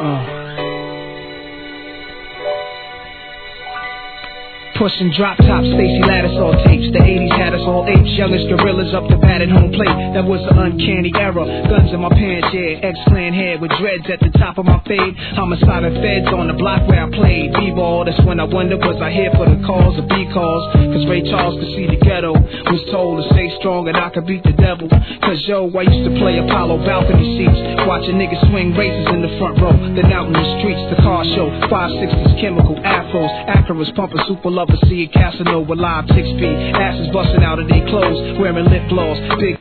Pushing drop tops, Stacy Lattisaw tapes. The 80s had us all apes, youngest gorillas up the bat at home plate. That was an uncanny era. Guns in my pants, yeah. X-Clan head with dreads at the top of my fade. Homicide and feds on the block where I played b-ball. That's when I wondered, was I here for the calls or B-calls? Cause Ray Charles could see the ghetto. Was told to stay strong and I could beat the devil. Cause yo, I used to play Apollo balcony seats, watching niggas swing races in the front row. Then out in the streets, the car show. 560s, chemical, afros, Acuras pumping super love. See a Casanova live 6 feet, asses busting out of their clothes, wearing lip gloss, big